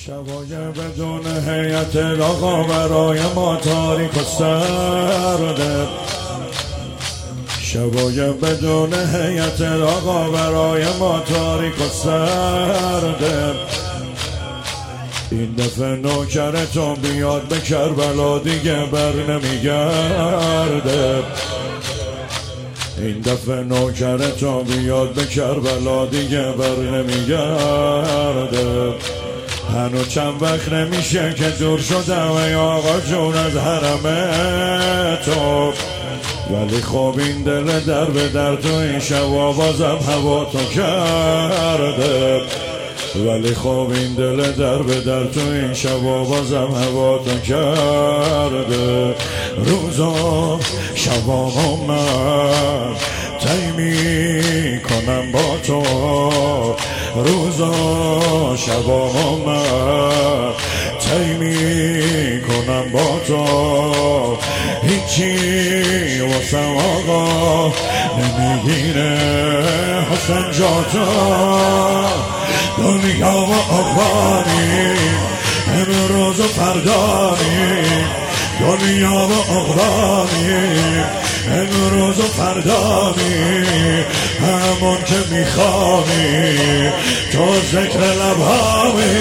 شبای بدون هیئت آقا برای ما تاریک و سرده. شبای بدون هیئت آقا برای ما تاریک و سرده. این دفعه نوکرتون بیاد به کربلا دیگه بر نمیگرده. این دفعه نوکرتون بیاد به کربلا دیگه بر نمیگرده. هنو چند وقت نمیشه که دور شدم ای آقا جون از حرم تو، ولی خب این دل در به در تو این شب بازم هوا تو کرده. ولی خب این دل در به در تو این شب بازم هوا تو کرده. روزا شبام من طی میکنم با تو، روزا شبام من طی میکنم با تو. هیچی واسم آقا نمیگیره حسن جاتا. دنیا و آقانی امروز و فردانی، دنیا و آقانی امروز و فردانی. همون که میخوانی تو ذکر لبهامی.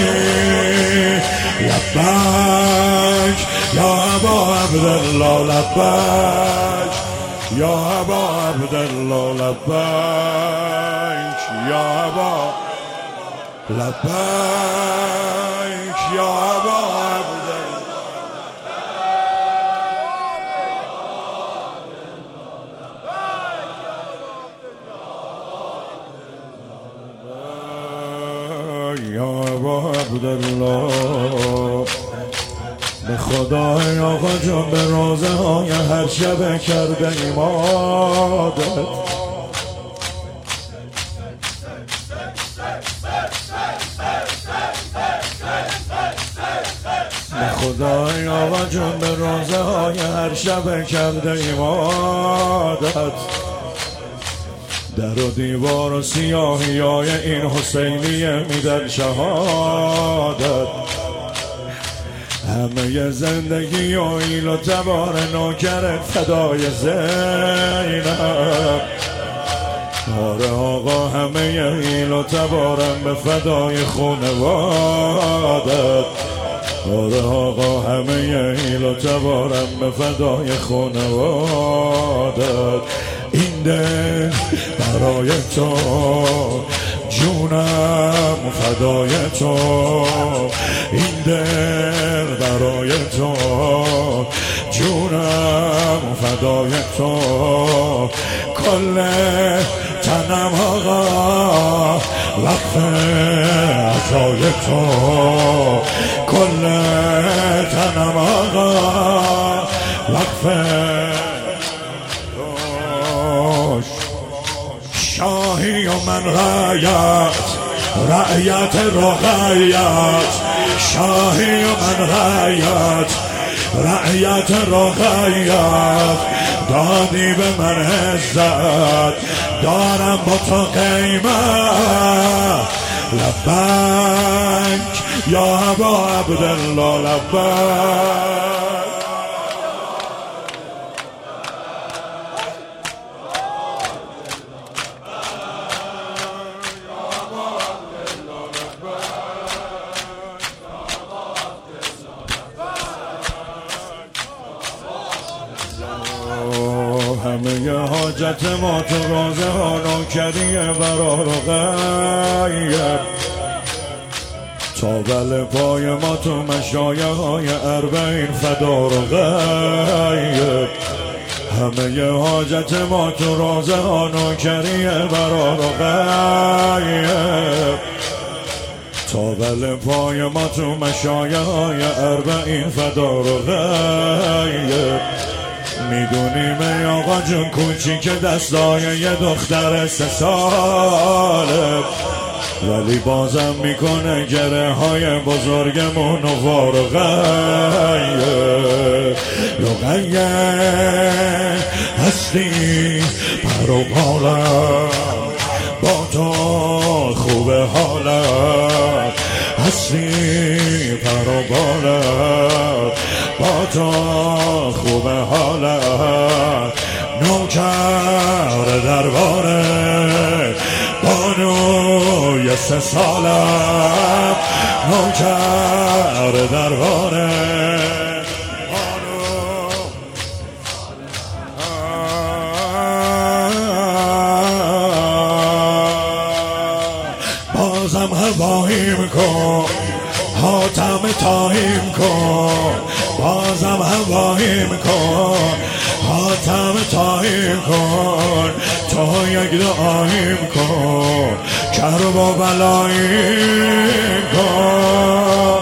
لبک یا ابا عبدالله، لبک یا ابا عبدالله، لبک یا ابا، لبیک یا ابا عبدالله. یا ابا عبدالله. به خدای آقا جان به روزه های هر شب کرده ایمادت. خدای آقا جون به روزه های هر شب کرده ایمادت. در و دیوار و سیاهی های این حسینیه میدن شهادت. همه زندگی و ایل و تبار نوکرت فدای زینب. آره آقا همه ایل و تبارم به فدای خونوادت. آره آقا همه ایل و تبارم به فدای خونوادت. این دل برای تو جونم فدای تو، این دل برای تو جونم فدای تو. کل تنم آقا وقف عطای تو، کل تنم آقا وقف شاهی و من رعیت رقیت. شاهی و من رعیت رقیت. دادی به من عزت دارم با تو قیمت. لبک یا ابا عبدالله، لبک. همه حاجت ما تو روزه ها نوکریه برار و غیب. تا بل پای ما تو مشایه های اربعین فدار و غیب. همه حاجت ما تو روزه ها نوکریه برار و غیب. تا بل پای ما تو مشایه های اربعین فدار و غیب. میدونیم ای آقا جون کوچیک دستای یه دختر 3 ساله، ولی بازم میکنه گره های بزرگمون و وار و غیه. رقیه هستی پر و بالم با تو خوب حالم، هستی پر و بالت با تو خوب حالت نوکر درباره بانوی 3 سالم نوکر درباره بازم هواییم کن حاتم تاهیم کن بازم هواییم کن حاتم تاهیم کن تو یک دعاییم کن کرب و بلاییم کن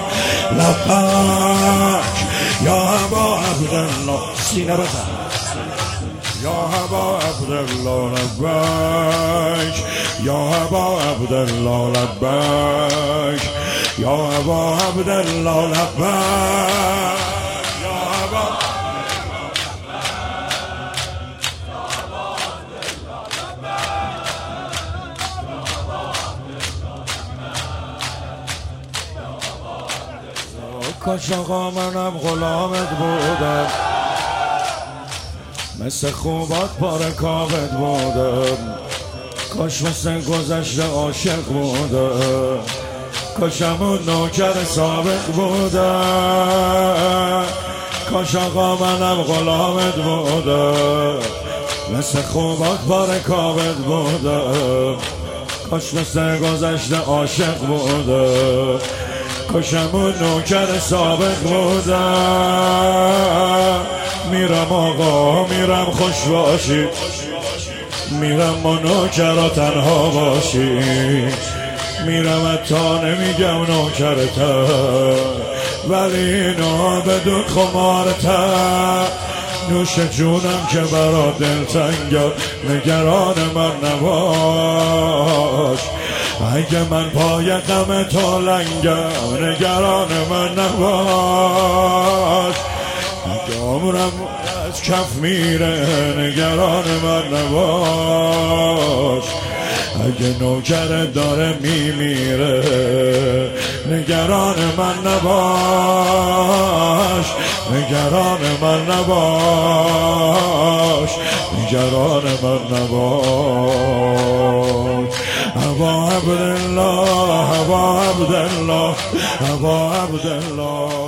لبک یا ابا عبدالله سینه بزن یا ابا عبدالله لبک یا ابا عبدالله لبک یا ابا عبدالله لبک یا ابا کاش آقا منم غلامت بودم مثل خوبات پاره کابت بودم کاش مثل گذشته عاشق بودم کاش همون نوکر سابق بودم کاش آقا منم غلامت بودم مثل خوبات پاره کابت بودم کاش مثل گذشته عاشق بودم کاش همون نوکر سابق بودم میرم آقا میرم خوش باشی میرم و نوکرا تنها باشی میرم حتی نمیگم نوکرتم ولی اینا بدون خمارتم نوش جونم که برا دلتنگم نگران من نباش اگه من پای غم تو لنگم نگران من نباش اگه عمرم از کف میره نگران من نباش اگه نوکر داره میمیره نگران من نباش نگران من نباش نگران من نباش ابا عبدالله ابا عبدالله ابا عبدالله